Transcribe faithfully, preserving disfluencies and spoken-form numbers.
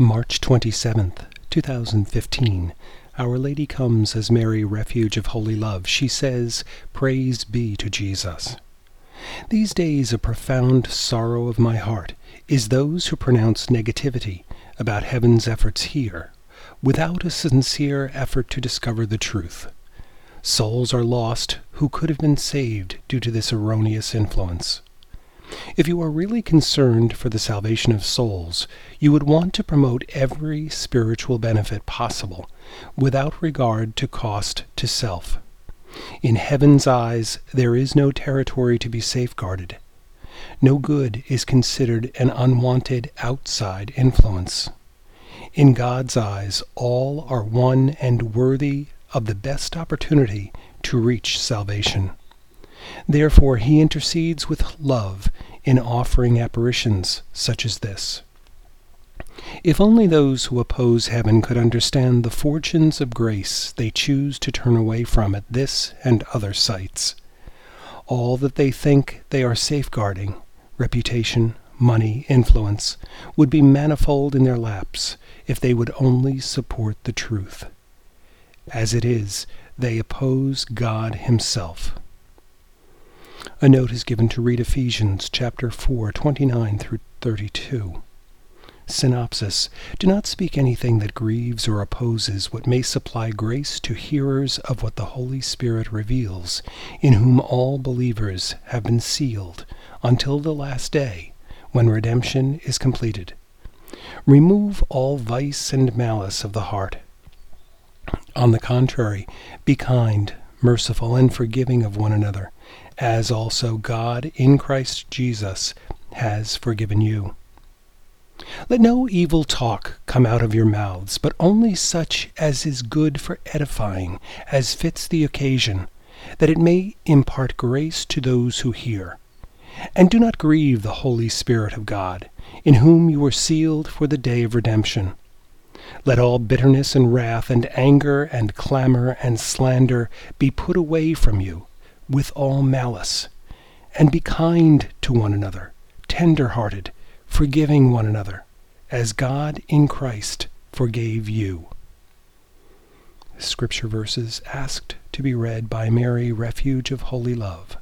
March twenty-seventh, two thousand fifteen. Our Lady comes as Mary, refuge of holy love. She says, "Praise be to Jesus." These days a profound sorrow of my heart is those who pronounce negativity about heaven's efforts here, without a sincere effort to discover the truth. Souls are lost who could have been saved due to this erroneous influence. If you are really concerned for the salvation of souls, you would want to promote every spiritual benefit possible, without regard to cost to self. In heaven's eyes, there is no territory to be safeguarded. No good is considered an unwanted outside influence. In God's eyes, all are one and worthy of the best opportunity to reach salvation. Therefore, he intercedes with love in offering apparitions such as this. If only those who oppose heaven could understand the fortunes of grace they choose to turn away from at this and other sites. All that they think they are safeguarding, reputation, money, influence, would be manifold in their laps if they would only support the truth. As it is, they oppose God himself. A note is given to read Ephesians chapter four, twenty-nine through thirty-two. Synopsis: Do not speak anything that grieves or opposes what may supply grace to hearers of what the Holy Spirit reveals, in whom all believers have been sealed until the last day, when redemption is completed. Remove all vice and malice of the heart. On the contrary, be kind, merciful, and forgiving of one another, as also God in Christ Jesus has forgiven you. Let no evil talk come out of your mouths, but only such as is good for edifying, as fits the occasion, that it may impart grace to those who hear. And do not grieve the Holy Spirit of God, in whom you were sealed for the day of redemption. Let all bitterness and wrath and anger and clamor and slander be put away from you, with all malice. And be kind to one another, tender-hearted, forgiving one another, as God in Christ forgave you. Scripture verses asked to be read by Mary, refuge of holy love.